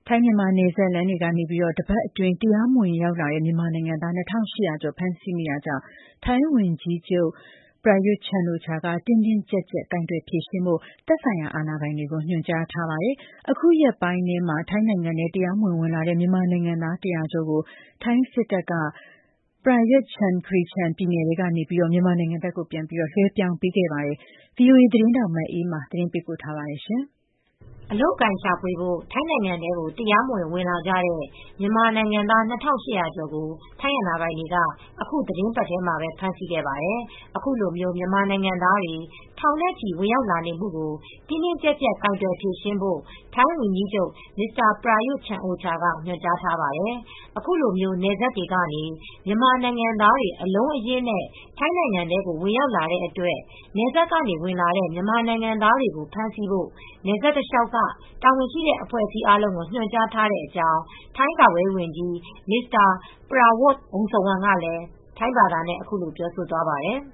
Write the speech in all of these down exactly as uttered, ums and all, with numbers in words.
ထိုင်းမြန်မာနယ်စပ်လမ်းတွေကနေပြီးတော့တပတ်အတွင်းတရားမဝင်ရောက်လာတဲ့မြန်မာနိုင်ငံသားနှစ်ထောင်ရှစ်ရာကျော်ဖမ်းဆီးမိတာကြောင့်ထိုင်းဝန်ကြီးချုပ်ပရာရွတ်ချန်အိုချာကတင်းတင်းကြပ်ကြပ်ကိုင်တွယ်ဖြေရှင်းဖို့သက်ဆိုင်ရာအာဏာပိုင်တွေကိုညွှန်ကြားထားပါတယ်။အခုရက်ပိုင်းထဲမှာထိုင်းနိုင်ငံထဲတရားမဝင်ဝင်လာတဲ့မြန်မာနိုင်ငံသားတရာကျော်ကိုထိုင်းစစ်တပ်ကပရာရွတ်ချန်ခရီချန်ပြည်နယ်တွေကနေပြီးတော့မြန်မာနိုင်ငံဘက်ကိုပြန်ပြီးတော့လွှဲပြောင်းပေးခဲ့ပါတယ်။ ဗွီအိုအေသတင်းတောက်မအေးမာသတင်းပေးပို့ထားပါတယ်ရှင်။အလုပ်ကိုင်ရှာဖွေဖို့ထိုင်းနိုင်ငံထဲကိုတရားမဝင်ဝင်လာကြတဲ့မြန်မာနိုင်ငံသားနှစ်ထောင်ရှစ်ရာကျော်ကိုထိုင်းအာဏာပိုင်တွေကအခုသတင်းပတ်ထဲမှာပဲဖမ်းဆီးခဲ့ပါတယ်။အခုလိုမျိုးမြန်မာနိုင်ငံသားတွေထောင်နဲ့ချီဝင်ရောက်လာနေမှုကိုတင်းတင်းကြပ်ကြပ်ကိုင်တွယ်ဖြေရှင်းဖို့ထိုင်းဝန်ကြီးချုပ်မစ္စတာပရာရွတ်ချန်အိုချာကညွှန်ကြားထားပါတယ်။အခုလိုမျိုးနယ်စပ်တွေကနေမြန်မာနိုင်ငံသားတွေအလုံးအရင်းနဲ့ထိုင်းနိုင်ငံထဲကိုဝင်ရောက်လာတဲ့အတွက်နယ်စပ်ကနေဝင်လာတဲ့မြန်မာနိုင်ငံသားတွေကိုဖမ်းဆီးဖို့နယ်စပ်တလျှောက်ကတာဝန်ရှိတဲ့အဖွဲ့အစည်းအားလုံးကိုညွှန်ကြားထားတဲ့အကြောင်းထိုင်းကာကွယ်ရေးဝန်ကြီးမစ္စတာပရာဝတ်ဝုန်စုံဝမ်ကလည်းထိုင်းဘာသာနဲ့အခုလိုပြောဆိုသွားပါတယ်။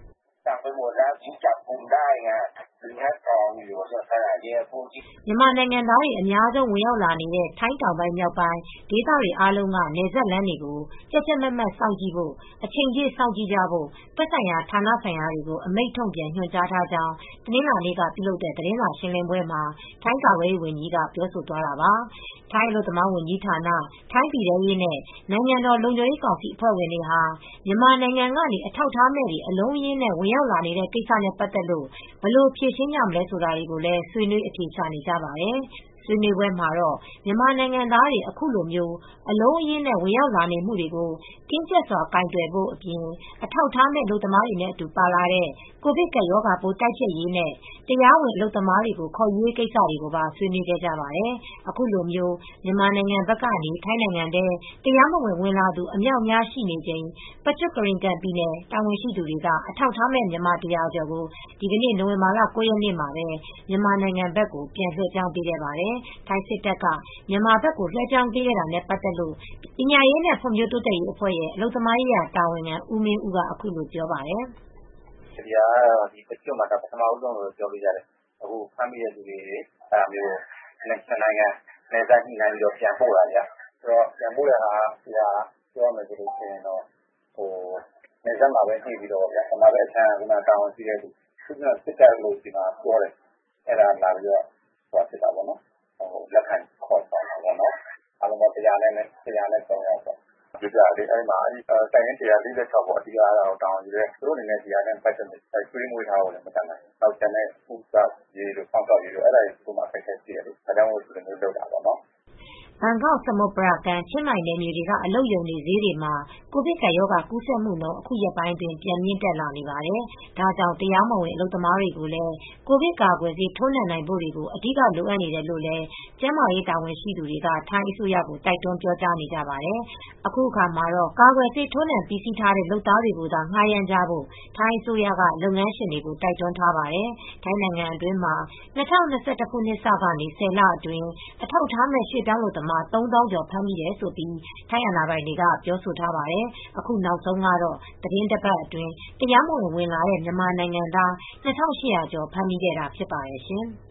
မြန်မာနိုင်ငံသားတွေအများဆုံးဝင်ရောက်လာနေတဲ့ထိုင်းတောင်ပိုင်းမြောက်ပိုင်းဒေသတွေအားလုံးကနယ်စပ်လမ်းတွေကိုကြပ်ကြပ်မတ်မတ်စောင့်ကြည့်ဖို့အချိန်ပြည့်စောင့်ကြည့်ကြဖို့သက်ဆိုင်ရာဌာနဆိုင်ရာတွေကိုအမိန့်ထုတ်ပြန်ညွှန်ကြားထားကြောင်းတနင်္လာနေ့ကပြုလုပ်တဲ့သတင်းစာရှင်းလင်းပွဲမှာထိုင်းကာကွယ်ရေးဝန်ကြီးကပြောဆိုသွားတာပါ။ထိုင်းအလုပ်သမားဝန်ကြီးဌာနထိုင်းပြည်ထဲရေးနဲ့နိုင်ငံတော်လုံခြုံရေးကောင်စီအဖွဲ့ဝင်တွေဟာမြန်မာနိုင်ငံကနေအထောက်အထားမဲ့တွေအလုံးအရင်းနဲ့ဝင်ရောက်လာနေတဲ့ကိစ္စနဲ့ပတ်သက်လို့ဘယ်လိုဖြေရှင်းကြမလဲဆိုတာတွေကိုလည်းဆွေးနွေးအဖြေရှာနေကြပါတယ်။ဆွေးနွေးပွဲမှာတော့မြန်မာနိုင်ငံသားတွေအခုလိုမျိုးအလုံးအရင်းနဲ့ဝင်ရောက်လာနေမှုတွေကိုတင်းကျပ်စွာကိုင်တွယ်ဖို့အပြင်အထောက်အထားမဲ့အလုပ်သမားတွေနဲ့အတူပါလာတဲ့ကိုဗစ်ကပ်ရောဂါပိုးတိုက်ဖျက်ရေးနဲ့တရားဝင်အလုပ်သမားတွေကိုခေါ်ယူရေးကိစ္စတွေကိုပါဆွေးနွေးခဲ့ကြပါတယ်။အခုလိုမျိုးမြန်မာနိုင်ငံဘက်ကနေထိုင်းနိုင်ငံထဲတရားမဝင်ဝင်လာသူအမြောက်အများရှိနေချိန်ပကျွတ်ကရိန်ကန်ပြည်နယ်တာဝန်ရှိသူတွေကအထောက်အထားမဲ့မြန်မာတရာကျော်ကိုဒီကနေ့နိုဝင်ဘာလကိုးရက်နေ့မှာပဲမြန်မာနိုင်ငံဘက်ကိုပြန်လွှဲပြောင်းပေးခဲ့ပါတယ်။ထိုင်းစစ်တပ်ကမြန်မာဘက်ကိုလွှဲပြောင်းပေးခဲ့တာနဲ့ပတ်သက်လို့ပညာရေးနဲ့ဖွံ့ဖြိုးတိုးတက်ရေးအဖွဲ့ရဲ့အလုပ်သမားရေးရာတာဝန်ခံဦးမင်းဦးကအခုလိုပြောပါတယ်။ "ဒီဟာကတော့ပကျွတ်မှာပထမဦးဆုံးလို့ပြောလို့ရတယ်။အခုဖမ်းမိတဲ့သူတွေအဲဒါမျိုးနှစ်နိုင်ငံနယ်စပ်ညှိနှိုင်းပြီးတော့ပြန်ပို့တာဗျ။ဆိုတော့ပြန်ပို့တဲ့ဟာကပြောရမယ်ဆိုရင်တော့နယ်စပ်မှာပဲညှိပြီးတော့မြန်မာဘက်အခြမ်းကတာဝန်ရှိတဲ့သူစစ်တပ်လို့ဒီမှာပြောတယ်။အဲဒါလာပြီးတော့ဟိုဖြစ်တာပေါ့နော်။လက်ခံခေါ်ဆောင်တာပေါ့နော်။အားလုံးပေါင်းတရာနဲ့သုံးယောက်ပေါ့။ဒီကြားလေးအဲဒီမှာတိုင်ရင်တရာလေး၆ပေါ့အဓိကတော့တာဝန်ယူတဲ့သူတို့အနေနဲ့ဒီဟာနဲ့ပတ်သက်လို့ကျွေးမွေးထားဖို့လည်းမတတ်နိုင်ဘူး။နောက်ကျန်တဲ့ဥစ္စာရေးလို့ဖောက်တော့ရေးလို့အဲဒါတွေမှအခက်အခဲရှိတယ်လေ။ဒါကြောင့်မို့ဒီလိုမျိုးလုပ်တာပေါ့နော်။ " ဘန်ကောက်စမုတ်ပရာကန်ချင်းမိုင်နယ်မြေတွေကအလုပ်ရုံတွေဈေးတွေမှာကိုဗစ်ကပ်ရောဂါကူးစက်မှုနှုန်းအခုရက်ပိုင်းအတွင်းပြန်မြင့်တက်လာနေပါတယ်။ဒါကြောင့်တရားမဝင်အလုပ်သမားတွေကိုလည်းကိုဗစ်ကာကွယ်ဆေးထိုးနှံနိုင်ဖို့တွေကိုအဓိကလိုအပ်နေတယ်လို့လည်းကျန်းမာရေးတာဝန်ရှိသူတွေကထိုင်းအစိုးရကိုတိုက်တွန်းပြောကြားနေကြပါတယ်။အခုအခါမှာတော့ကာကွယ်ဆေးထိုးနှံပြီးစီးထားတဲ့လုပ်သားတွေကိုသာငှားရမ်းကြဖို့ထိုင်းအစိုးရကလုပ်ငန်းရှင်တွေကိုတိုက်တွန်းထားပါတယ်။ထိုင်းနိုင်ငံအတွင်းမှာ၂၀၂၁ခုနှစ်စကနေဆယ်လအတွင်းအထောက်အထားမဲ့ရွှေ့ပြောင်းအလုပ်သမားသုံးသောင်းကျော်ဖမ်းမိတယ်လို့ထိုင်းအာဏာပိုင်တွေကပြောဆိုထားပါတယ်။အခုနောက်ဆုံးကတော့သီတင်းတပတ်အတွင်းတရားမဝင်ဝင်လာတဲ့မြန်မာနိုင်ငံသားနှစ်ထောင်ရှစ်ရာကျော်ဖမ်းမိခဲ့တာဖြစ်ပါတယ်ရှင်။